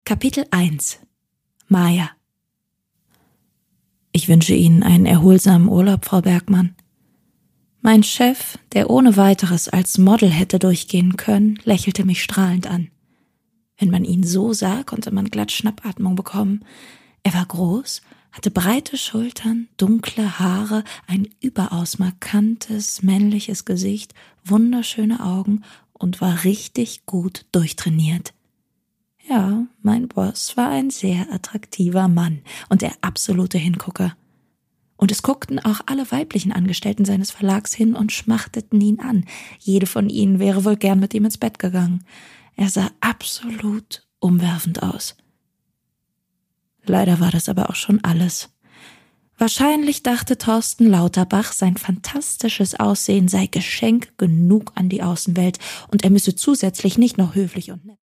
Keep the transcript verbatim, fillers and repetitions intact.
Kapitel eins. Maja. Ich wünsche Ihnen einen erholsamen Urlaub, Frau Bergmann. Mein Chef, der ohne weiteres als Model hätte durchgehen können, lächelte mich strahlend an. Wenn man ihn so sah, konnte man glatt Schnappatmung bekommen. Er war groß, hatte breite Schultern, dunkle Haare, ein überaus markantes, männliches Gesicht, wunderschöne Augen und war richtig gut durchtrainiert. Ja, mein Boss war ein sehr attraktiver Mann und der absolute Hingucker. Und es guckten auch alle weiblichen Angestellten seines Verlags hin und schmachteten ihn an. Jede von ihnen wäre wohl gern mit ihm ins Bett gegangen. Er sah absolut umwerfend aus. Leider war das aber auch schon alles. Wahrscheinlich dachte Thorsten Lauterbach, sein fantastisches Aussehen sei Geschenk genug an die Außenwelt und er müsse zusätzlich nicht noch höflich und nett